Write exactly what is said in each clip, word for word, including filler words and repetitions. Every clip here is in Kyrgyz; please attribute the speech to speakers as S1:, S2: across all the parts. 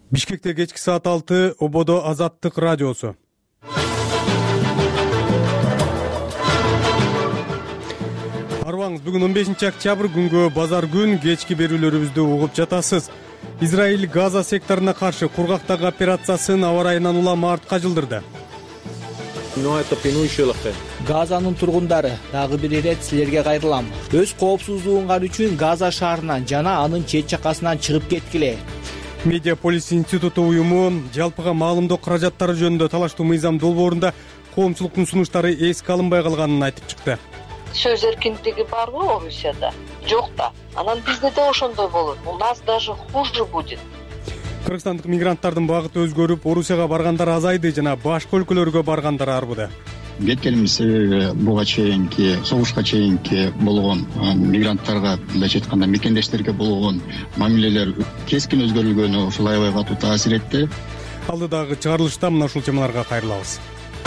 S1: Бишкекте кечки саат алты, Ободо Азаттык радиосу. Арбаңыз, бүгүн он бешинчи октябрь күнгө базар күн, кечки берүүлөрүбүздү угуп жатасыз. Израиль Газа секторуна каршы кургактагы операциясын аба ырайынан улам артка жылдырды.
S2: Газанын тургундары, дагы бир ирет силерге кайрылам. Өз коопсуздугуңар үчүн Газа шаарынан жана анын чет жакасынан чыгып кеткиле.
S1: Медиаполис институту уюму жалпыга маалымдоо каражаттары жөнүндө талаштуу мыйзам долбоорунда коомчулуктун сунуштары эске алынбай калганын айтып чыкты.
S3: Сөз эркиндиги барбы Орусияда? Жок да. Анан бизде да ошондой болот. У нас даже хуже будет.
S1: Кыргызстандык мигранттардын багыты өзгөрүп, Орусияга баргандар азайды жана башка өлкөлөргө баргандар арбыды.
S4: Кеткенimiz себеби буга чейинки согушка чейинки болгон мигранттарга, мындайча айтканда мекендештерге болгон мамилелер кескин өзгөрүлгөнү ушул аябай катуу таасир этти.
S1: Алдыдагы чыгарылышта мына ушул темаларга кайрылабыз.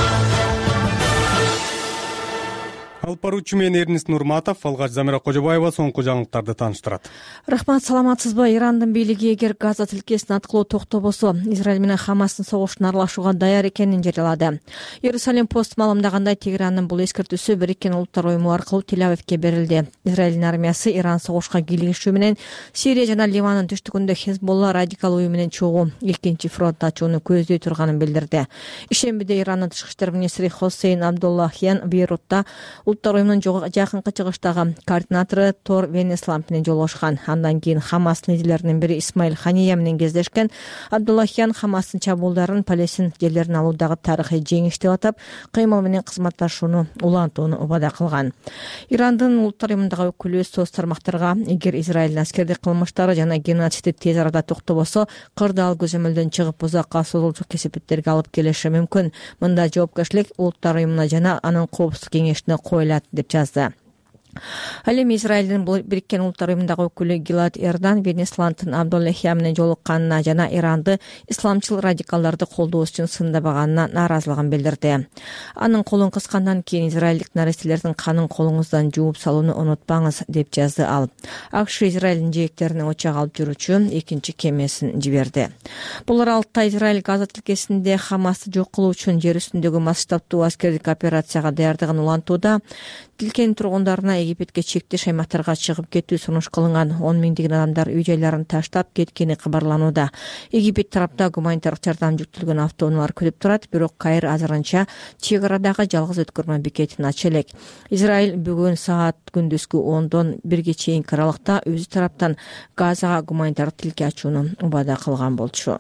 S1: Алып баруучу мен Эрнест Нурматов, алгач Замира Кожобаева соңку жаңылыктарды тааныштырат.
S5: Рахмат, саламатсызбы? Ирандын бийлиги эгер Газа тилкесин аткылоо токтобосо, Израиль менен Хамастын согушуна аралашууга даяр экенин жарыялады. Иерусалим пост маалымдагандай, Тегеранын бул эскертүүсү Бириккен Улуттар уюму аркылуу Тель-Авивге берилди. Израилдин армиясы Иран согушка кийлигишүү менен Сирия жана Ливандын түштүгүндө Хезболла радикал уюму менен чогуу экинчи фронт ачууну көздөй турганын билдирди. Ишембиде Ирандын тышкы иштер министри Хосейн Абдуллахьян Бейрутта Улуттар уюмунун жакынкы чыгыштагы координатору Тор Венесламп менен жолугушкан. Андан кийин Хамас лидерлеринин бири Исмаил Хания менен кездешкен. Абдуллахьян Хамастын чабуулдарын Палестин жерлерин алуудагы тарыхый жеңиш деп атап, кыймыл менен кызматташууну улантууну убада кылган. Ирандын Улуттар уюмундагы өкүлү соц тармактарга эгер Израилдин аскердик кылмыштары жана геноцидти тез арада токтобосо, кырдаал көзөмөлдөн чыгып узакка созулчу кесепеттерге алып келиши мүмкүн. Мында жоопкерчилик Улуттар уюмуна жана анын коопсуздук кеңешине коюлат деп жазды. Ал эми Израилдин Бириккен Улуттар уюмундагы өкүлү Гилад Эрдан Венесландын Абдуллахьян менен жолукканына жана Иранды исламчыл радикалдарды колдоос үчүн сындабаганына нааразылыгын билдирди. Анын колун кыскандан кийин израилдик наристелердин канын колуңуздан жууп салууну унутпаңыз деп жазды ал. АКШ Израилдин жээктерине очак алып жүрүүчү экинчи кемесин жиберди. Бул аралыкта Израиль Газа тилкесинде Хамасты жок кылуу үчүн жер үстүндөгү масштабтуу аскердик операцияга даярдыгын улантууда. Тилкенин тургундарына Египетке чектеш аймактарга чыгып кетүү сунуш кылынган. он миңдеген адамдар үй жайларын таштап кеткени кабарланууда. Египет тарапта гуманитардык жардам жүктөлгөн автоунаалар күтүп турат, бирок Кайр азырынча чек арадагы жалгыз өткөрмө бекетин ача элек. Израиль бүгүн саат күндүзгү ондон бирге чейинки аралыкта өзү тараптан Газага гуманитардык тилке ачууну убада кылган болчу.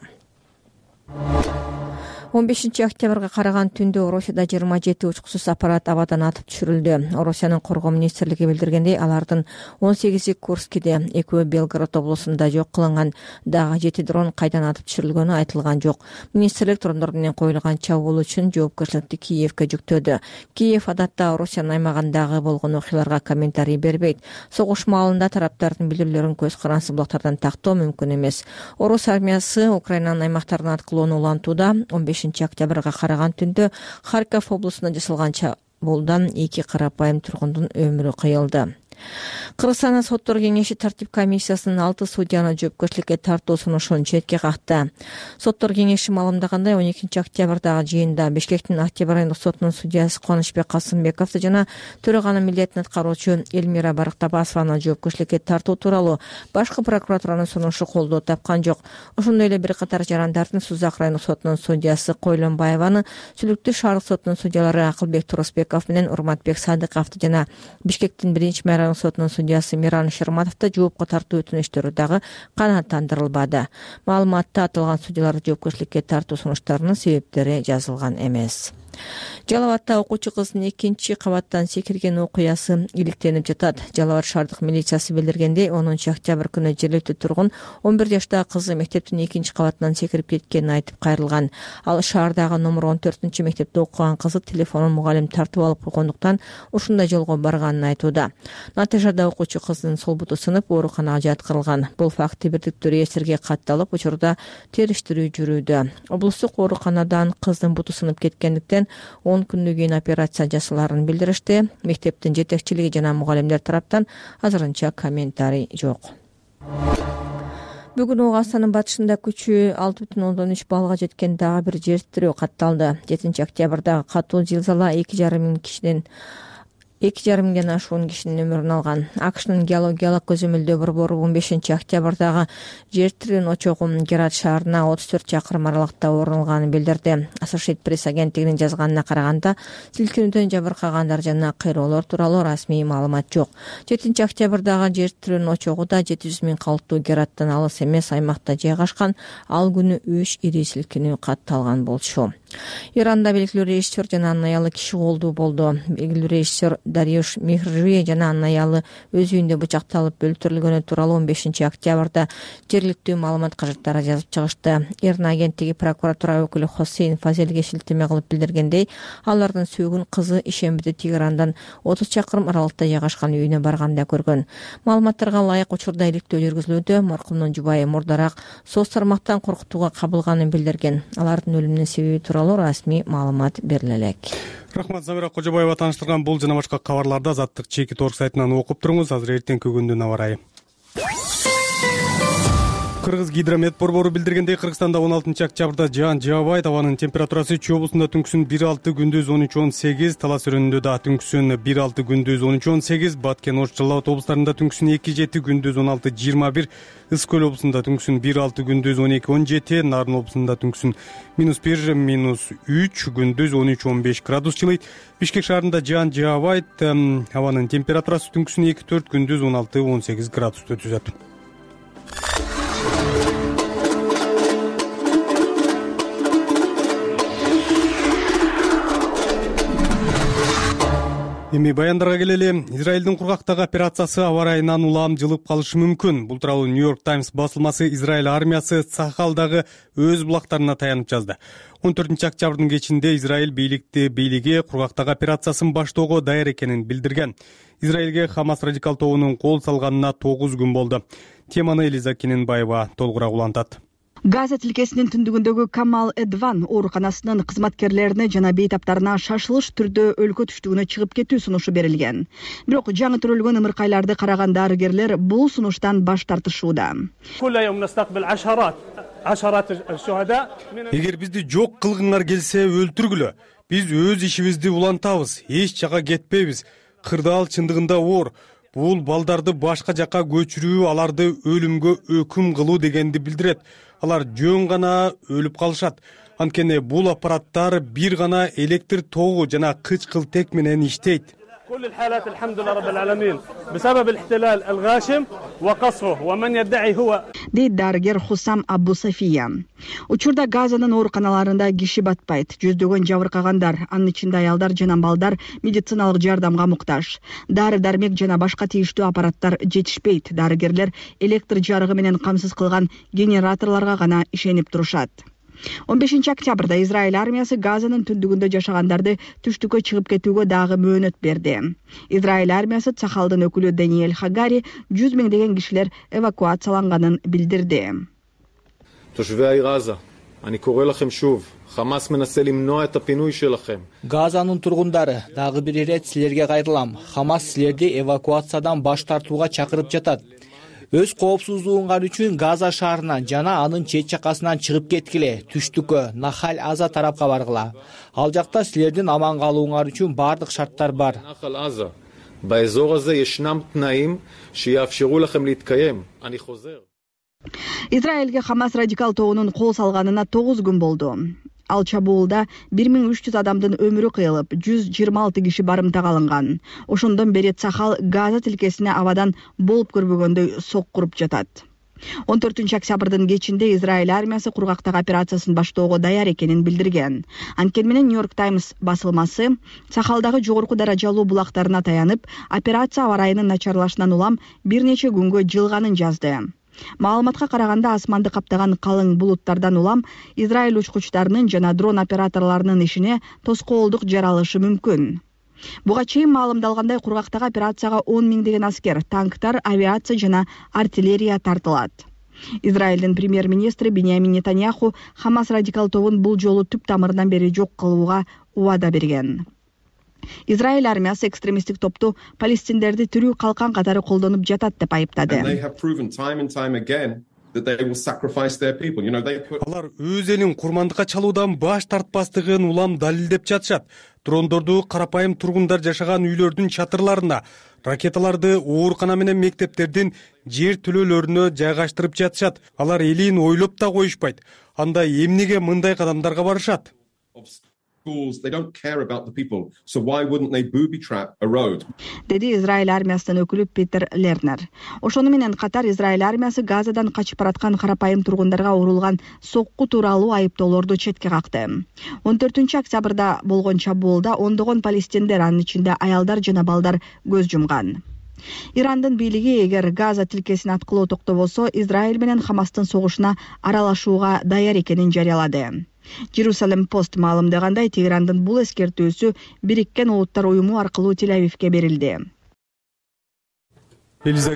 S5: он бешинчи октябрга караган түндө Орусияда жыйырма жети учкусуз аппарат абадан атып түшүрүлдү. Орусиянын коргоо министрлиги билдиргендей, алардын он сегизи Курскиде, экөө Белгород облусунда жок кылынган. Дагы жети дрон кайдан атып түшүрүлгөнү айтылган жок. Министрлик турундор менен коюлган чабуул үчүн жоопкерчиликти Киевке жүктөдү. Киев адатта Орусиянын аймагындагы болгон окуяларга комментарий бербейт. Согуш маалында тараптардын билдирүүлөрүн көз карансы булактардан тактоо мүмкүн эмес. Орус армиясы Украинанын аймактарына аткылоону улантууда. он бешинчи октябрга караган түндө Харьков облусунда жасалган чабуулдан эки карапайым тургундун өмүрү кыйылды. Кыргызстандын соттор кеңеши тартип комиссиясынын алты судьяны жоопкерчиликке тартуу сунушун четке какты. Соттор кеңеши маалымдагандай, он экинчи октябрдагы жыйында Бишкектин Октябрь айындык сотунун судьясы Кубанычбек Касымбековду жана төраганын милдетин аткаруучу Эльмира Барктабасованы жоопкерчиликке тартуу тууралуу башкы прокуратуранын сунушу колдоо тапкан жок. Ошондой эле бир катар жарандардын Сузак райондук сотунун судьясы Койлонбаеваны, Сүлүктүү шаардык сотунун судьялары Акылбек Турусбеков менен Урматбек Садыковду жана Бишкектин биринчи мэрайондук сотунун судьясы Миран Шерматовду жоопко тартуу өтүнүчтөрү дагы канааттандырылбады. Маалыматта аталган судьяларды жоопкерчиликке тартуу сунуштарынын себептери жазылган эмес. Жалал Абадта окуучу кыздын экинчи кабаттан секирген окуясы иликтенип жатат. Жалал Абад шаардык милициясы билдиргендей, онунчу октябрь күнү жергиликтүү тургун он бир жаштагы кызы мектептин экинчи кабатынан секирип кеткенин айтып кайрылган. Ал шаардагы номер он төртүнчү мектепте окуган кызы телефонун мугалим тартып алып койгондуктан ушундай жолго барганын айтууда. Натыйжада окуучу кыздын сол буту сынып, ооруканага жаткырылган. Бул факти бирдиктүү эсирге катталып, учурда териштирүү жүрүүдө. Облустук ооруканадан кыздын буту сынып кеткендиктен он күндөн кийин операция жасаларын билдиришти. Мектептин жетекчилиги жана мугалимдер тараптан азырынча комментарий жок. Бүгүн Ооганстандын батышында күчү алты бүтүн ондон үч баллга жеткен дагы бир жер титирөө катталды. жетинчи октябрда катуу зилзала эки жарым миң кишиден эки жарым миңден ашуун кишинин өмүрүн алган. АКШнын геологиялык көзөмөлдөө борбору он бешинчи октябрдагы жер титирөөнүн очогу Герат шаарына отуз төрт чакырым аралыкта орун алганын билдирди. Associated Press агенттигинин жазганына караганда, силкинүүдөн жабыркагандар жана кыйроолор тууралуу расмий маалымат жок. жетинчи октябрдагы жер титирөөнүн очогу да жети жүз миң калктуу Гераттан алыс эмес аймакта жайгашкан. Ал күнү үч ири силкинүү катталган болчу. Иранда белгилүү режиссер жана анын аялы киши колдуу болду. Белгилүү режиссер Дариюш Мехржи жана анын аялы өз үйүндө бычакталып өлтүрүлгөнү тууралуу он бешинчи октябрда жергиликтүү маалымат каражаттары жазып чыгышты. Ирна агенттиги прокуратура өкүлү Хосейн Фазелге шилтеме кылып билдиргендей, алардын сөөгүн кызы ишембиде Тегерандан отуз чакырым аралыкта жайгашкан үйүнө барганда көргөн. Маалыматтарга ылайык учурда иликтөө жүргүзүлүүдө. Маркумдун жубайы мурдараак соц тармактан коркутууга кабылганын билдирген. Алардын өлүмүнүн себеби тууралуу расмий маалымат бериле элек.
S1: Рахмат, Замира Кожобаева тааныштырган бул жана башка кабарларды Азаттык чеки орг сайтынан окуп туруңуз. Азыр эртеңки күндүн аба ырайы. Кыргыз гидромет борбору билдиргендей, Кыргызстанда он алтынчы октябрда жаан жаабайт. Абанын температурасы Чүй облусунда түнкүсүн бир алты, күндүз он үч он сегиз, Талас өрөөнүндө да түнкүсүн бир алты, күндүз он үч он сегиз, Баткен, Ош, Жалал Абад облустарында түнкүсүн эки жети, күндүз он алты жыйырма бир, Ысык көл облусунда түнкүсүн бир алты, күндүз он эки он жети, Нарын облусунда түнкүсүн минус бир, минус үч, күндүз он үч он беш градус жылыйт. Бишкек шаарында жаан жаабайт. Абанын температурасы түнкүсүн эки төрт, күндүз он алты он сегиз градусту түзөт. Эми баяндарга келели. Израилдин кургактагы операциясы аба ырайынан улам жылып калышы мүмкүн. Бул тууралуу Нью-Йорк Таймс басылмасы Израиль армиясы Сахалдагы өз булактарына таянып жазды. он төртүнчү октябрдын кечинде Израиль бийликти бийлиги кургактагы операциясын баштоого даяр экенин билдирген. Израилге Хамас радикал тобунун кол салганына тогуз күн болду. Теманы Элиза Кененбаева толугураак улантат.
S6: Газа тилкесинин түндүгүндөгү Камал Эдван ооруканасынын кызматкерлерине жана бейтаптарына шашылыш түрдө өлкө түштүгүнө чыгып кетүү сунушу берилген. Бирок жаңы төрөлгөн ымыркайларды караган дарыгерлер бул сунуштан баш тартышууда.
S1: Эгер бизди жок кылгыңар келсе өлтүргүлө. Биз өз ишибизди улантабыз, эч жака кетпейбиз. Кырдаал чындыгында оор. Бул балдарды башка жака көчүрүү, аларды өлүмгө өкүм кылуу дегенди билдирет. Алар жөн гана өлүп калышат. Анткени бул аппараттар бир гана электр тогу жана кычкылтек менен иштейт.
S7: كل الحالات الحمد لله رب العالمين بسبب الاحتلال الغاشم وقصفه ومن يدعي هو
S6: дейт дарыгер Хусам Абу Сафия. Учурда Газанын ооруканаларында киши батпайт. Жүздөгөн жабыркагандар, анын ичинде аялдар жана балдар медициналык жардамга муктаж. Дары дармек жана башка тийиштүү аппараттар жетишпейт. Дарыгерлер электр жарыгы менен камсыз кылган генераторлорго гана ишенип турушат. он бешинчи октябрда Израиль армиясы Газанын түндүгүндө жашагандарды түштүккө чыгып кетүүгө дагы мөөнөт берди. Израиль армиясы Цахалдын өкүлү Даниэль Хагари жүз миңдеген кишилер эвакуацияланганын билдирди.
S2: Газанын тургундары, дагы бир ирет силерге кайрылам. Хамас силерди эвакуациядан баш тартууга чакырып жатат. Өз коопсуздугуңар үчүн Газа шаарынан жана анын чет жакасынан чыгып кеткиле, түштүккө, Нахаль Аза тарапка баргыла. Ал жакта силердин аман калууңар үчүн бардык шарттар бар.
S6: Израилге Хамас радикал тобунун кол салганына тогуз күн болду. Ал чабуулда бир миң үч жүз адамдын өмүрү кыйылып, жүз жыйырма алты киши барымтага алынган. Ошондон бери Сахал Газа тилкесине абадан болуп көрбөгөндөй сок куруп жатат. он төртүнчү октябрдын кечинде Израиль армиясы кургактагы операциясын баштоого даяр экенин билдирген. Анткени менен Нью-Йорк Таймс басылмасы Сахалдагы жогорку даражалуу булактарына таянып, операция аба ырайынын начарлашынан улам бир нече күнгө жылганын жазды. Маалыматка караганда асманды каптаган калың булуттардан улам Израиль учкучтарынын жана дрон операторлорунун ишине тоскоолдук жаралышы мүмкүн. Буга чейин маалымдалгандай кургактагы операцияга он миңдеген аскер, танктар, авиация жана артиллерия тартылат. Израилдин премьер-министри Биньямин Нетаньяху Хамас радикал тобун бул жолу түп тамырынан бери жок кылууга убада берген. Израиль армиясы экстремисттик топту палестиндерди тирүү калкан катары колдонуп жатат деп айыптады.
S8: that they will sacrifice their people. You know, they put...
S1: Алар өз элин курмандыкка чалуудан баш тартпастыгын улам далилдеп жатышат. Дрондорду карапайым тургундар жашаган үйлөрдүн чатырларына, ракеталарды оорукана менен мектептердин жер төлөлөрүнө жайгаштырып жатышат. Алар элин ойлоп да коюшпайт. Анда эмнеге мындай кадамдарга барышат?
S8: They don't care about the people, so why wouldn't they booby trap a road?
S6: Деди Израиль армиясынын өкүлү Питер Лернер. Ошону менен катар Израиль армиясы Газадан качып бараткан карапайым тургундарга урулган сокку тууралуу айыптоолорду четке какты. он төртүнчү октябрда болгон чабуулда ондогон палестиндер, анын ичинде аялдар жана балдар көз жумган. Ирандын бийлиги эгер Газа тилкесин аткылоо токтобосо, Израиль менен Хамастын согушуна аралашууга даяр экенин жарыялады. Jerusalem Post маалымдагандай, Тегерандын бул эскертүүсү Бириккен Улуттар уюму аркылуу Тель-Авивге берилди.
S1: Элиза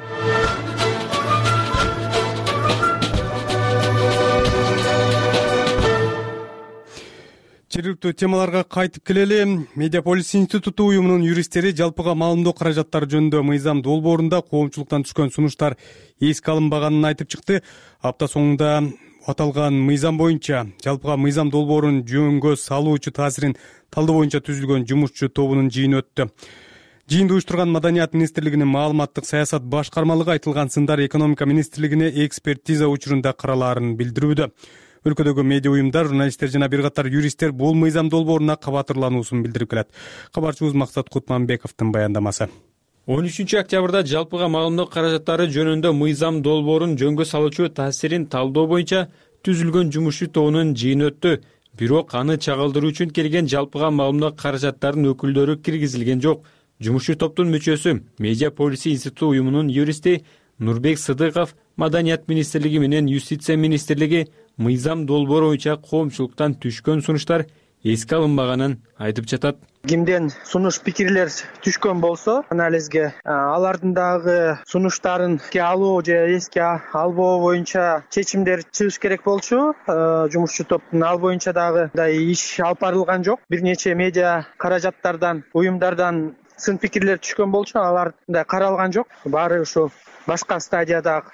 S1: Жергиликтүү темаларга кайтып келели. Медиаполис институту уюмунун юристтери жалпыга маалымдоо каражаттары жөнүндө мыйзам долбоорунда коомчулуктан түшкөн сунуштар эске алынбаганын айтып чыкты. Апта соңунда аталган мыйзам боюнча жалпыга мыйзам долбоорун жөнгө салуучу таасирин талдоо боюнча түзүлгөн жумушчу тобунун жыйыны өттү. Жыйынды уюштурган Маданият министрлигинин маалыматтык саясат башкармалыгы айтылган сындар экономика министрлигине экспертиза учурунда каралаарын билдирүүдө. Өлкөдөгү медиа уюмдар, журналисттер жана бир катар юристтер бул мыйзам долбооруна кабатырлануусун билдирип келет. Кабарчыбыз Максат Кутманбековдун баяндамасы.
S9: он үчүнчү октябрда жалпыга маалымдоо каражаттары жөнүндө мыйзам долбоорун жөнгө салуучу таасирин талдоо боюнча түзүлгөн жумушчу тобунун жыйыны өттү. Бирок аны чагылдыруу үчүн келген жалпыга маалымдоо каражаттарынын өкүлдөрү киргизилген жок. Жумушчу топтун мүчөсү, Медиаполис институту уюмунун юристи Нурбек Сыдыков Маданият министрлиги менен Юстиция министрлиги мыйзам долбоору боюнча коомчулуктан түшкөн сунуштар эске алынбаганын айтып жатат.
S10: Кимден сунуш пикирлер түшкөн болсо, анализге алардын дагы сунуштарын эске алуу же эске албоо боюнча чечимдер чыгыш керек болчу. Жумушчу топтун ал боюнча дагы иш алып барылган жок. Бир нече медиа каражаттардан, уюмдардан сын пикирлер түшкөн болчу, алар да каралган жок. Баары ушул башка стадияда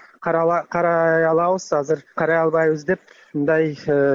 S10: карай алабыз, азыр карай албайбыз деп мындай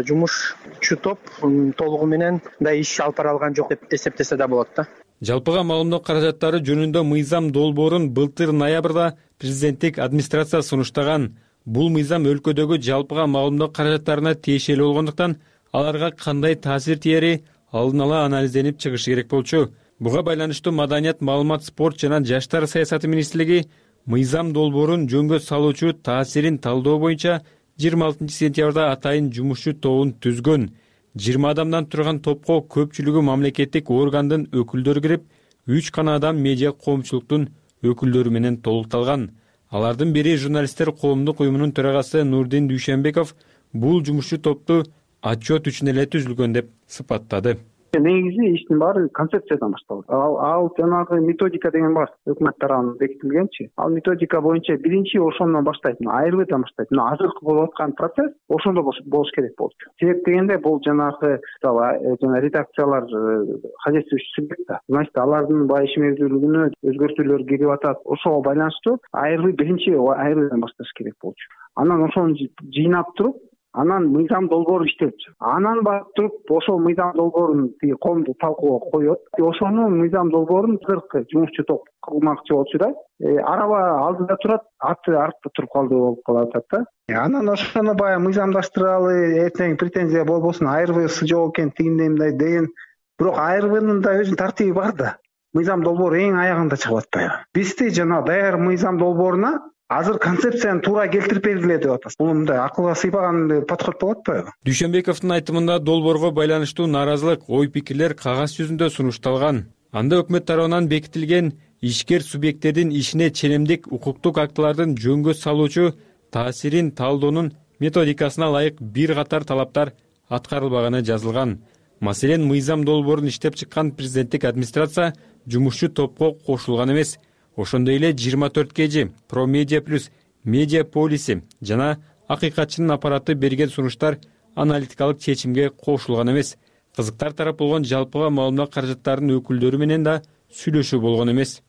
S10: жумушчу топ толугу менен мындай иш алып бара алган жок деп эсептесе да болот да.
S9: Жалпыга маалымдоо каражаттары жөнүндө мыйзам долбоорун былтыр ноябрда президенттик администрация сунуштаган. Бул мыйзам өлкөдөгү жалпыга маалымдоо каражаттарына тиешелүү болгондуктан аларга кандай таасир тиери алдын ала анализденип чыгышы керек болчу. Буга байланыштуу Маданият, маалымат, спорт жана жаштар саясаты министрлиги мыйзам долбоорун жөнгө салуучу таасирин талдоо боюнча жыйырма алтынчы сентябрда атайын жумушчу тобун түзгөн. жыйырма адамдан турган топко көпчүлүгү мамлекеттик органдын өкүлдөрү кирип, үч гана адам медиа коомчулуктун өкүлдөрү менен толукталган. Алардын бири журналисттер коомдук уюмунун төрагасы Нурдин Дүйшенбеков бул жумушчу топту отчет үчүн эле түзүлгөн деп сыпаттады.
S11: Негизи иштин баары концепциядан башталат. Ал, ал жанагы методика деген бар. Өкмөт тарабынан бекитилгенчи. Ал методика боюнча биринчи ошондон баштайт. Айрбыдан баштайт. Азыркы болуп аткан процесс ошондо болуш керек болчу. Себеп дегенде бул жанагы жана редакциялар хозяйствующий субъект да. Значит, алардын бай ишмердүүлүгүнө өзгөртүүлөр кирип атат. Ошого байланыштуу айрбы биринчи айрбыдан башташ керек болчу. Анан ошону жыйнап туруп, анан мыйзам долбоор иштелип, анан барып туруп ошол мыйзам долбоорун тиги коомдук талкууга коет. Ошону мыйзам долбоорун азыркы жумушчу топ кылмакчы болчу да. Араба алдыда турат, аты артта туруп калды болуп калат да. Анан ошону баягы мыйзамдаштыралы, эртең претензия болбосун, айрбысы жок экен, тигиндей мындай деген. Бирок айрбынын да өзүнүн тартиби бар да. Мыйзам долбоору эң аягында чыгып атпайбы? Бизде жана даяр мыйзам долбооруна азыр концепцияны туура келтирип бергиле деп атасыз. Бул мындай акылга сыйпаган подход болуп атпайбы?
S9: Дүйшенбековдун айтымында долбоорго байланыштуу нааразылык, ой-пикирлер кагаз жүзүндө сунушталган. Анда өкмөт тарабынан бекитилген ишкер субъекттердин ишине ченемдик укуктук актылардын жөнгө салуучу таасирин талдоонун методикасына ылайык бир катар талаптар аткарылбаганы жазылган. Маселен, мыйзам долбоорун иштеп чыккан президенттик администрация жумушчу топко кошулган эмес. Ошондой эле жыйырма төрт кж, Промедиа плюс, Медиаполиси жана акыйкатчынын аппараты берген сунуштар аналитикалык чечимге кошулган эмес. Кызыктар тарап болгон жалпыга маалымдоо каражаттарынын өкүлдөрү менен да сүйлөшүү болгон эмес.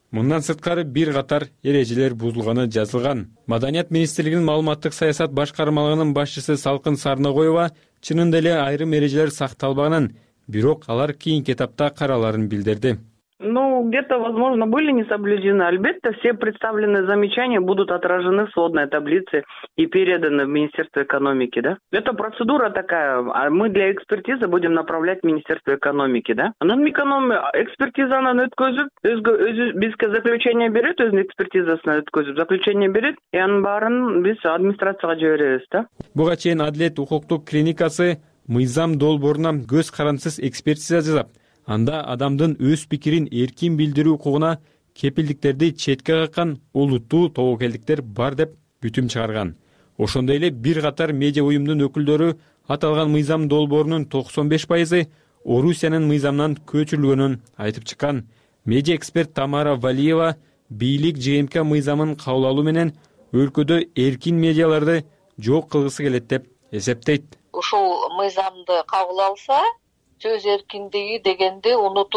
S9: Мындан сырткары бир катар эрежелер бузулганы жазылган. Маданият министрлигинин маалыматтык саясат башкармалыгынын башчысы Салкын Сарнагоева чынында эле айрым эрежелер сакталбаганын, бирок алар кийинки этапта караларын билдирди.
S12: Ну, где-то, возможно, были не соблюдены. Албетте, все представленные замечания будут отражены в сводной таблице и переданы в Министерство экономики, да? Это процедура такая, а мы для экспертизы будем направлять в Министерство экономики, да? Анан экспертизаны өткөзүп, өзү бизге заключение берет, өзүнүн экспертизасын өткөзүп, заключение берет, и анын баарын биз администрацияга жиберебиз, да?
S9: Буга чейин Адилет укуктук клиникасы мыйзам долбооруна көз карандысыз экспертиза жасап, анда адамдын өз пикирин эркин билдирүү укугуна кепилдиктерди четке каккан олуттуу тобокелдиктер бар деп бүтүм чыгарган. Ошондой эле бир катар медиа уюмдун өкүлдөрү аталган мыйзам долбоорунун токсон беш пайызы Орусиянын мыйзамынан көчүрүлгөнүн айтып чыккан. Медиа эксперт Тамара Валиева бийлик ЖМК мыйзамын кабыл алуу менен өлкөдө эркин медиаларды жок кылгысы келет деп эсептейт.
S3: Ушул мыйзамды кабыл алса, сөз эркиндиги дегенди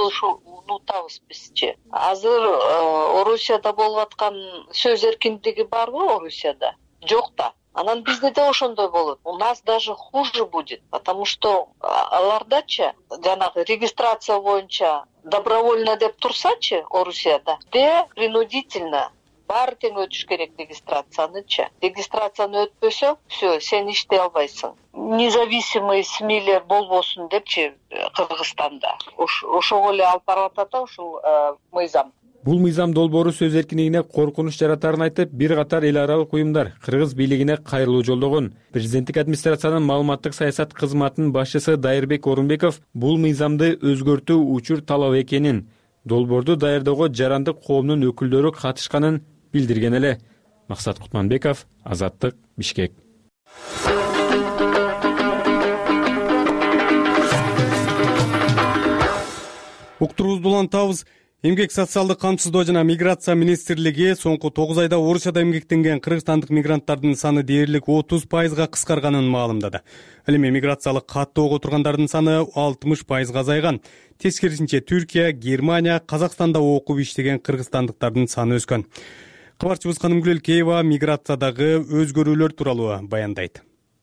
S3: унутабыз бизчи. Азыр Орусияда болуп аткан сөз эркиндиги барбы Орусияда? Жок да. Анан бизде де ошондой болот. У нас даже хуже будет, потому что алардачы жанагы регистрация боюнча добровольно деп турсачы Орусияда, де принудительно баары тең өтүш керек регистрациянычы. Регистрацияны өтпөсөң, все, сен иштей албайсың. Независимый СМИлер болбосун депчи Кыргызстанда. Ошого эле алып баратат ушул мыйзам.
S9: Бул мыйзам долбоору сөз эркиндигине коркунуч жаратарын айтып, бир катар эл аралык уюмдар кыргыз бийлигине кайрылуу жолдогон. Президенттик администрациянын маалыматтык саясат кызматынын башчысы Дайырбек Орунбеков бул мыйзамды өзгөртүү учур талап экенин, долбоорду даярдоого жарандык коомдун өкүлдөрү катышканын билдирген эле. Максат Кутманбеков, Азаттык, Бишкек.
S1: Уктуруубузду улантабыз. Эмгек социалдык камсыздоо жана миграция министрлиги соңку тогуз айда Орусияда эмгектенген кыргызстандык мигранттардын саны дээрлик отуз пайызга кыскарганын маалымдады. Ал эми миграциялык каттоого тургандардын саны алтымыш пайызга азайган. Тескерисинче Түркия, Германия, Казакстанда окуп иштеген кыргызстандыктардын саны өскөн. Кабарчыбыз Канымгүл Элкеева миграциядагы өзгөрүүлөр тууралуу баяндайт.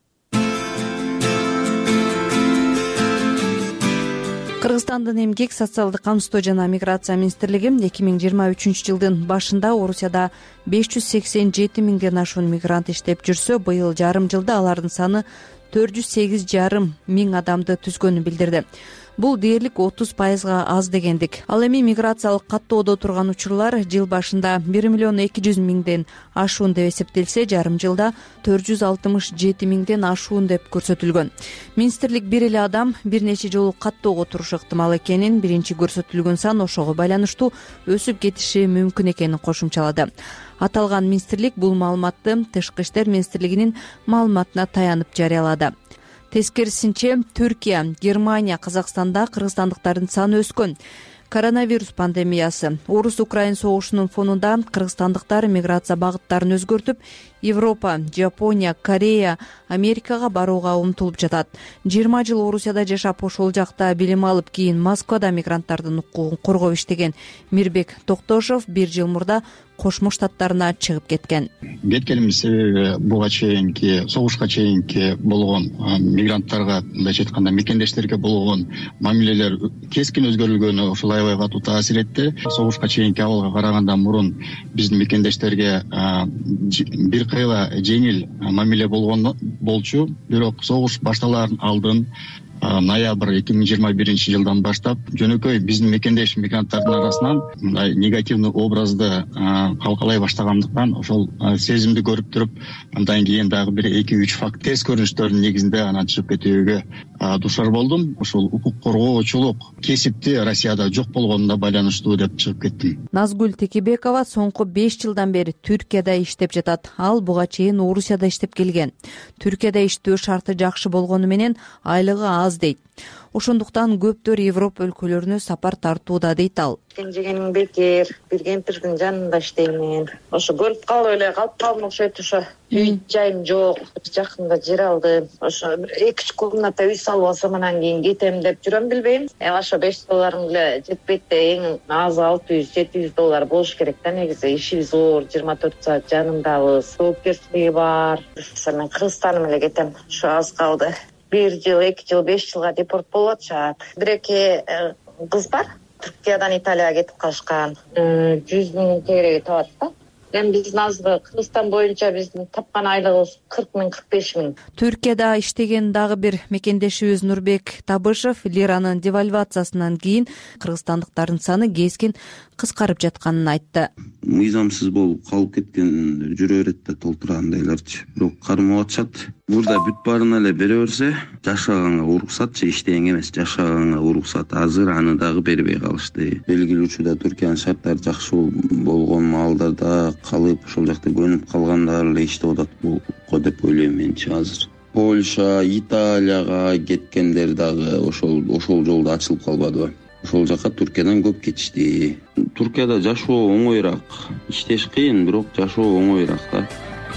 S13: Кыргызстандын эмгек социалдык камсыздоо жана миграция министрлиги эки миң жыйырма үчүнчү жылдын башында Орусияда беш жүз сексен жети миңден ашуун мигрант иштеп жүрсө, быйыл жарым жылда алардын саны төрт жүз сегиз жарым миң адамды түзгөнүн билдирди. Бул дээрлик отуз пайызга аз дегендик. Ал эми миграциялык каттоодо турган учурлар жыл башында бир миллион эки жүз миңден ашуун деп эсептелсе, жарым жылда төрт жүз алтымыш жети миңден ашуун деп көрсөтүлгөн. Министрлик бир эле адам бир нече жолу каттоого турушу ыктымал экенин, биринчи көрсөтүлгөн сан ошого байланыштуу өсүп кетиши мүмкүн экенин кошумчалады. Аталган министрлик бул маалыматты Тышкы иштер министрлигинин маалыматына таянып жарыялады. Тескерисинче, Түркия, Германия, Казакстанда кыргызстандыктардын саны өскөн. Коронавирус пандемиясы, Орус-Украин согушунун фонунда кыргызстандыктар миграция багыттарын өзгөртүп, Европа, Жапония, Корея, Америкага барууга умтулуп жатат. жыйырма жыл Орусияда жашап, ошол жакта билим алып, кийин Москвада мигранттардын укугун коргоп иштеген Мирбек Токтошов бир жыл мурда Кошмо Штаттарына чыгып кеткен.
S4: Кеткеним себеби буга чейинки согушка чейинки болгон мигранттарга, мындайча айтканда мекендештерге болгон мамилелер кескин өзгөрүлгөнү ушул аябай катуу таасир этти. Согушка чейинки абалга караганда мурун биздин мекендештерге бир кыйла жеңил мамиле болгон болчу, бирок согуш башталарын алдын ноябрь эки миң жыйырма биринчи жылдан баштап жөнөкөй биздин мекендеш мигранттардын арасынан мындай негативный образды калкалай баштагандыктан ошол сезимди көрүп туруп, андан кийин дагы бир эки үч факт терс көрүнүштөрдүн негизинде анан чыгып кетүүгө дуушар болдум. Ошол укук коргоочулук кесипти Россияда жок болгонуна байланыштуу деп чыгып кеттим.
S13: Назгүл Текебекова соңку беш жылдан бери Түркияда иштеп жатат. Ал буга чейин Орусияда иштеп келген. Түркияда иштөө шарты жакшы болгону менен айлыгы аз дейт. Ошондуктан көптөр Европа өлкөлөрүнө сапар тартууда дейт ал.
S14: Кенжегеним бекер, бир кемпирдин жанында иштеймин. Ошо көрүп калып эле калып калдым окшойт. Ошо үй жайым жок, жакында жер алдым. Ошо эки үч комната үй салып алсам анан кийин кетем деп жүрөм билбейм. Э ошо беш долларым эле жетпейт да, эң азы алты жүз жети жүз доллар болуш керек да. Негизи ишибиз оор, жыйырма төрт саат жанындабыз, жоопкерчилиги бар. Мен Кыргызстаным эле кетем. Ошо аз калды. Бир жыл, эки жыл, беш жылга депорт болуп атышат. Бир эки кыз бар. Түркиядан Италияга кетип калышкан. жүз миң тегереги табат да. Эми биздин азыркы Кыргызстан боюнча биздин тапкан айлыгыбыз кырк миң, кырк беш миң.
S13: Түркияда иштеген дагы бир мекендешибиз Нурбек Табышев лиранын девальвациясынан кийин кыргызстандыктардын саны кескин кыскарып жатканын айтты.
S15: Мыйзамсыз болуп калып кеткен жүрө берет да, толтургандайларчы. Бирок кармап атышат. Мурда бүт баарына эле бере берсе, жашаганга уруксатчы, иштеген эмес, жашаганга уруксат. Азыр аны дагы бербей калышты. Белгилүү учурда Түркиянын шарттары жакшы болгон маалдарда калып, ошол жакта көнүп калгандар эле иштеп атат го деп ойлойм менчи азыр. Польша, Италияга кеткендер дагы ошол ошол жолдо ачылып калбадыбы? Ошол жака Түркиядан көп кетишти. Түркияда жашоо оңоюраак, иштеш кыйын, бирок жашоо оңоюраак да.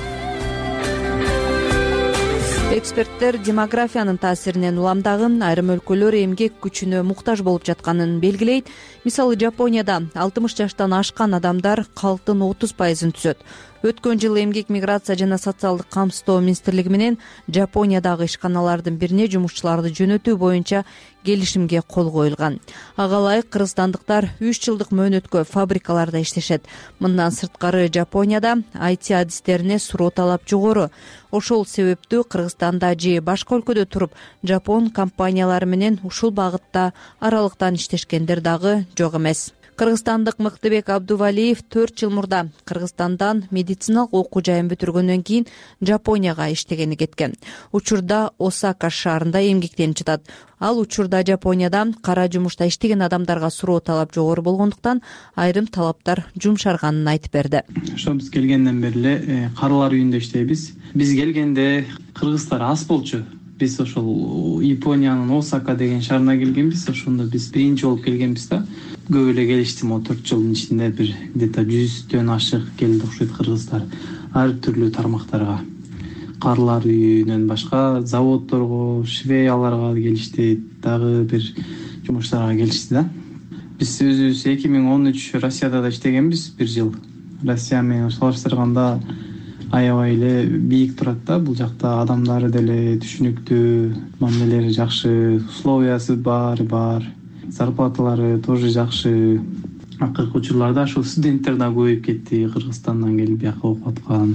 S13: Эксперттер демографиянын таасиринен уламдагы айрым өлкөлөр эмгек күчүнө муктаж болуп жатканын белгилейт. Мисалы Жапонияда алтымыш жаштан ашкан адамдар калктын отуз пайызын түзөт. Өткөн жылы эмгек миграция жана социалдык камсыздоо министрлиги менен Жапониядагы ишканалардын бирине жумушчуларды жөнөтүү боюнча келишимге кол коюлган. Ага ылайык кыргызстандыктар үч жылдык мөөнөткө фабрикаларда иштешет. Мындан сырткары Жапонияда ай ти адистерине суроо талап жогору. Ошол себептүү Кыргызстанда же башка өлкөдө туруп жапон компаниялары менен ушул багытта аралыктан иштешкендер дагы жок эмес. Кыргызстандык Мыктыбек Абдувалиев төрт жыл мурда Кыргызстандан медициналык окуу жайын бүтүргөндөн кийин Жапонияга иштегени кеткен. Учурда Осака шаарында эмгектенип жатат. Ал учурда Жапонияда кара жумушта иштеген адамдарга суроо талап жогору болгондуктан айрым талаптар жумшарганын айтып берди.
S16: Ошо биз келгенден бери эле карылар үйүндө иштейбиз. Биз келгенде кыргыздар аз болчу. Биз ошол Япониянын Осака деген шаарына келгенбиз. Ошондо биз биринчи болуп келгенбиз да. Көп эле келишти, мо төрт жылдын ичинде бир где-то жүздөн ашык келди окшойт кыргыздар. Ар түрлүү тармактарга. Карылар үйүнөн башка заводдорго, швеяларга келишти, дагы бир жумуштарга келишти да. Биз өзүбүз эки миң он үч Россияда да иштегенбиз бир жыл. Россия менен салыштырганда аябай эле бийик турат да, бул жакта адамдары деле түшүнүктүү, мамилелери жакшы, условиясы баары бар, зарплаталары тоже жакшы. Акыркы учурларда ошол студенттер да көбөйүп кетти, Кыргызстандан келип бияка окуп аткан.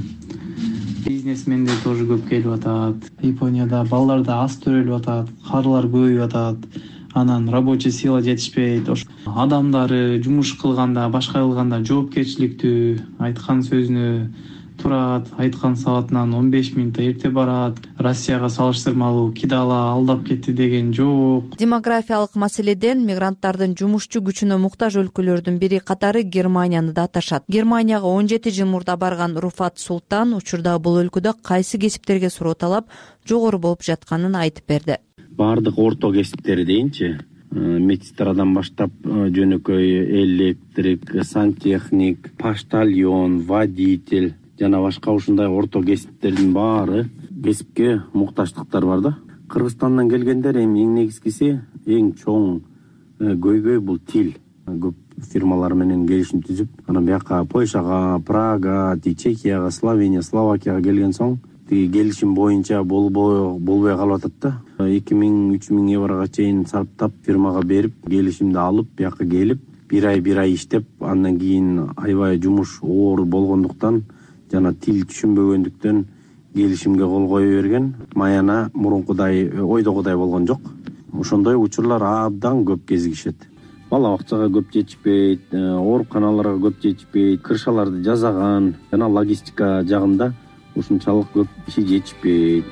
S16: Бизнесмендер тоже көп келип атат. Японияда балдар да аз төрөлүп атат, карылар көбөйүп атат. Анан рабочий сила жетишпейт. Ошо адамдары жумуш кылганда, башка кылганда жоопкерчиликтүү, айткан сөзүнө турат, айткан саатынан он беш минутта эрте барат. Россияга салыштырмалуу кидала алдап кетти деген жок.
S13: Демографиялык маселеден мигранттардын жумушчу күчүнө муктаж өлкөлөрдүн бири катары Германияны да аташат. Германияга он жети жыл мурда барган Руфат Султан учурда бул өлкөдө кайсы кесиптерге суроо талап жогору болуп жатканын айтып берди.
S17: Бардык орто кесиптери дейинчи, медсестрадан баштап жөнөкөй электрик, сантехник, поштальон, водитель жана башка ушундай орто кесиптердин баары кесипке муктаждыктар бар да. Кыргызстандан келгендер эми эң негизгиси, эң чоң көйгөй бул тил. Көп фирмалар менен келишим түзүп, анан бияка Польшага, Прага, Чехияга, Словения, Словакияга келген соң тиги келишим боюнча болбой болбой калып атат да. эки миң үч миң еврого чейин сарптап фирмага берип, келишимди алып, бияка келип, бир ай бир ай иштеп, андан кийин аябай жумуш оор болгондуктан жана тил түшүнбөгөндүктөн келишимге кол кое берген. Маяна мурункудай ойдогудай болгон жок. Ошондой учурлар абдан көп кезигишет. Бала бакчага көп жетишпейт, ооруканаларга көп жетишпейт, кыршаларды жасаган жана логистика жагында ушунчалык көп киши жетишпейт.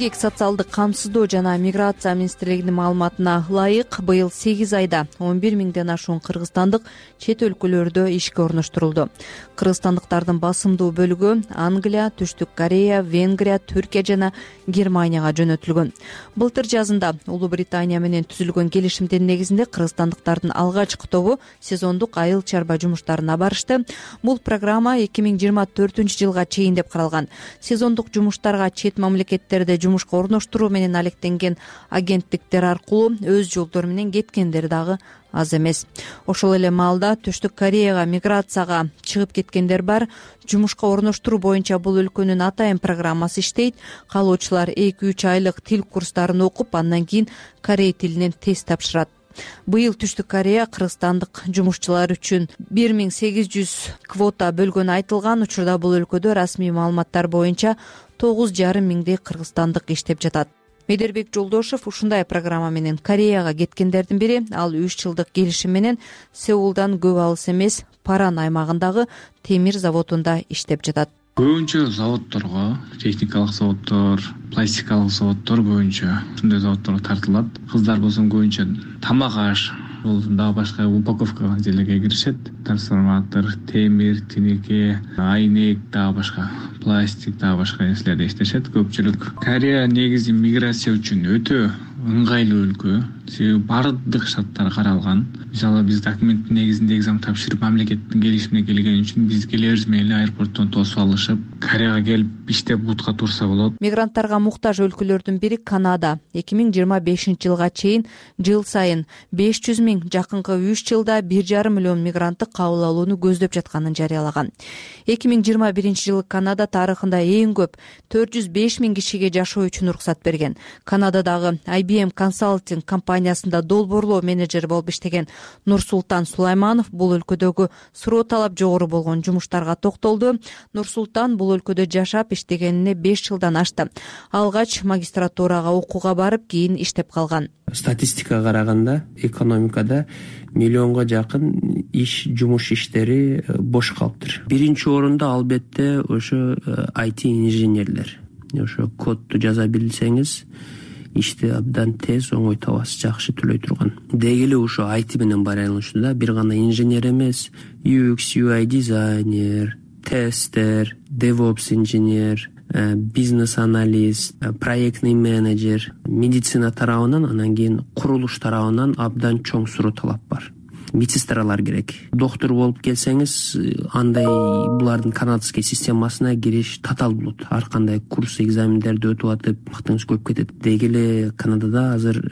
S13: эмгек социалдык камсыздоо жана миграция министрлигинин маалыматына ылайык быйыл сегиз айда он бир миңден ашуун кыргызстандык чет өлкөлөрдө ишке орноштурулду. Кыргызстандыктардын басымдуу бөлүгү Англия, Түштүк Корея, Венгрия, Түркия жана Германияга жөнөтүлгөн. Былтыр жазында Улуу Британия менен түзүлгөн келишимдин негизинде кыргызстандыктардын алгачкы тобу сезондук айыл чарба жумуштарына барышты. Бул программа эки миң жыйырма төртүнчү жылга чейин деп каралган. Сезондук жумуштарга чет мамлекеттерде жумушка орноштуруу менен алектенген агенттиктер аркылуу өз жолдору менен кеткендер дагы аз эмес. Ошол эле маалда Түштүк Кореяга миграцияга чыгып кеткендер бар. Жумушка орноштуруу боюнча бул өлкөнүн атайын программасы иштейт. Каалоочулар эки үч айлык тил курстарын окуп, андан кийин корей тилинен тест тапшырат. Быйыл Түштүк Корея кыргызстандык жумушчулар үчүн бир миң сегиз жүз квота бөлгөнү айтылган. Учурда бул өлкөдө расмий маалыматтар боюнча тогуз жарым миңдей кыргызстандык иштеп жатат. Медербек Жолдошев ушундай программа менен Кореяга кеткендердин бири. Ал үч жылдык келишим менен Сеулдан көп алыс эмес Паран аймагындагы темир заводунда иштеп жатат.
S18: Көбүнчө заводдорго, техникалык заводдор, пластикалык заводдор боюнча ушундай заводдорго тартылат. Кыздар болсо көбүнчө тамак аш, бул дагы башка упаковка жерлерге киришет. Трансформатор, темир, тинеке, айнек, дагы башка пластик, дагы башка нерселерде иштешет көпчүлүк. Корея негизи миграция үчүн өтө ыңгайлуу өлкө. Себеби бардык шарттар каралган. Мисалы биз документтин негизинде экзамен тапшырып мамлекеттин келишимине келген үчүн биз келебиз менен аэропорттон тосуп алышып, Кореяга келип иштеп бутка турса болот.
S13: Мигранттарга муктаж өлкөлөрдүн бири Канада. эки миң жыйырма бешинчи жылга чейин жыл сайын беш жүз миң, жакынкы үч жылда бир жарым миллион мигрантты кабыл алууну көздөп жатканын жарыялаган. эки миң жыйырма биринчи жылы Канада тарыхында эң көп төрт жүз беш миң кишиге жашоо үчүн уруксат берген. Канададагы ай би эм Consulting компаниясында долбоорлоо менеджери болуп иштеген Нурсултан Сулайманов бул өлкөдөгү суроо талап жогору болгон жумуштарга токтолду. Нурсултан бул өлкөдө жашап иштегенине беш жылдан ашты. Алгач магистратурага окууга барып, кийин иштеп калган.
S19: Статистикага караганда экономикада миллионго жакын иш, жумуш иштери бош калыптыр. Биринчи орунда албетте ошо ай ти инженерлер. Ошо кодду жаза билсеңиз, ишти абдан тез, оңой табасыз, жакшы төлөй турган. Деги эле ушо ай ти менен байланыштуу да, бир гана инженер эмес, ю экс, ю ай дизайнер, тестер, девопс инженер, бизнес-аналист, проектный менеджер, медицина тарабынан, анан кийин курулуш тарабынан абдан чоң суроо талап бар. Медсестралар керек. Доктор болуп келсеңиз, андай булардын канадский системасына кириш татаал болот. Ар кандай курс, экзамендерди өтүп атып, мактыңыз көп кетет. Деги эле Канадада азыр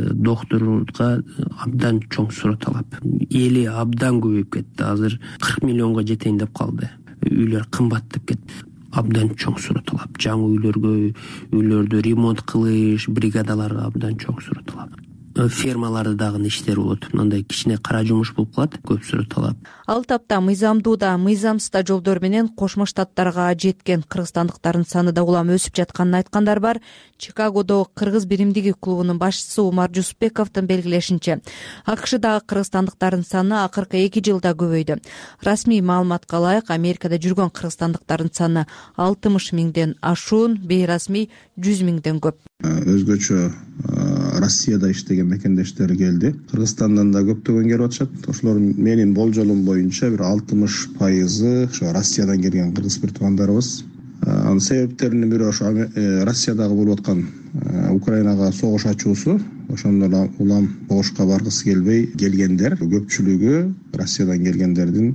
S19: докторга абдан чоң суроо талап. Эли абдан көбөйүп кетти. Азыр кырк миллионго жетейин деп калды. Үйлөр кымбат деп кетти. Абдан чоң суроо талап. Жаңы үйлөргө, үйлөрдү ремонт кылыш, бригадаларга абдан чоң суроо талап. Фермаларда дагы иштер болот. Мындай кичине кара жумуш болуп калат, көп суроо талап.
S13: Ал тапта мыйзамдуу да, мыйзамсыз да жолдор менен Кошмо Штаттарга жеткен кыргызстандыктардын саны да улам өсүп жатканын айткандар бар. Чикагодо Кыргыз биримдиги клубунун башчысы Умар Жусупбековдун белгилешинче, АКШдагы кыргызстандыктардын саны акыркы эки жылда көбөйдү. Расмий маалыматка ылайык, Америкада жүргөн кыргызстандыктардын саны алтымыш миңден ашуун, бейрасмий жүз миңден көп.
S20: Өзгөчө Россияда иштеген мекендештер келди. Кыргызстандан да көптөгөн келип атышат. Ошолор менин болжолум боюнча бир алтымыш пайызы ошо Россиядан келген кыргыз бир туугандарыбыз. Анын себептеринин бири ошо Россиядагы болуп аткан Украинага согуш ачуусу. Ошондон улам согушка баргысы келбей келгендер. Көпчүлүгү Россиядан келгендердин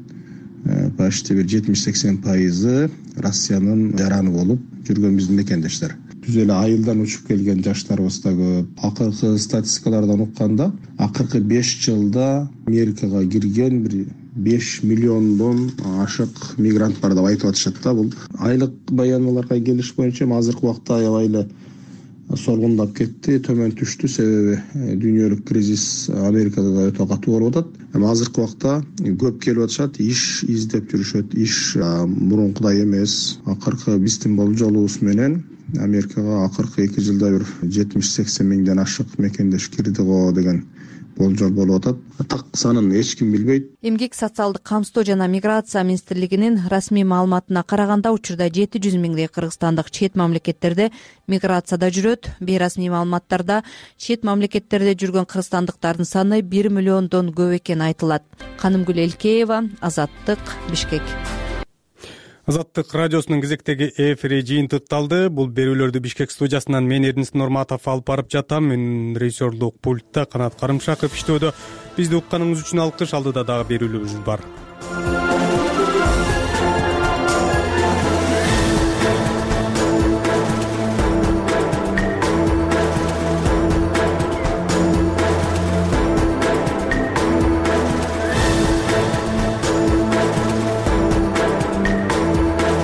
S20: почти бир жетимиш сексен пайызы Россиянын жараны болуп жүргөн биздин мекендештер. Түз эле айылдан учуп келген жаштарыбыз да көп. Акыркы статистикалардан укканда, акыркы беш жылда Америкага кирген бир беш миллиондон ашык мигрант бар деп айтып атышат да. Бул айлык баяналарга келиш боюнча азыркы убакта аябай эле солгундап кетти, төмөн түштү. Себеби дүйнөлүк кризис Америкада да өтө катуу болуп атат. Эми азыркы убакта көп келип атышат, иш издеп жүрүшөт. Иш мурункудай эмес. Акыркы биздин болжолубуз менен Америкага акыркы эки жылда бир жетимиш сексен миңден ашык мекендеш кирди го деген болжол болуп атат. Так санын эч ким билбейт.
S13: Эмгек социалдык камсыздоо жана миграция министрлигинин расмий маалыматына караганда учурда жети жүз миңдей кыргызстандык чет мамлекеттерде миграцияда жүрөт. Бейрасмий маалыматтарда чет мамлекеттерде жүргөн кыргызстандыктардын саны бир миллиондон көп экени айтылат. Канымгүл Элкеева, Азаттык, Бишкек.
S1: Азаттык радиосунун кезектеги эфири жыйынтыкталды. Бул берүүлөрдү Бишкек студиясынан мен Эрдинис Нурматов алып барып жатам. Мен режиссерлук пультта Канат Карымшаков иштөөдө. Бизди укканыңыз үчүн алкыш. Алдыда дагы берүүлөрүбүз бар.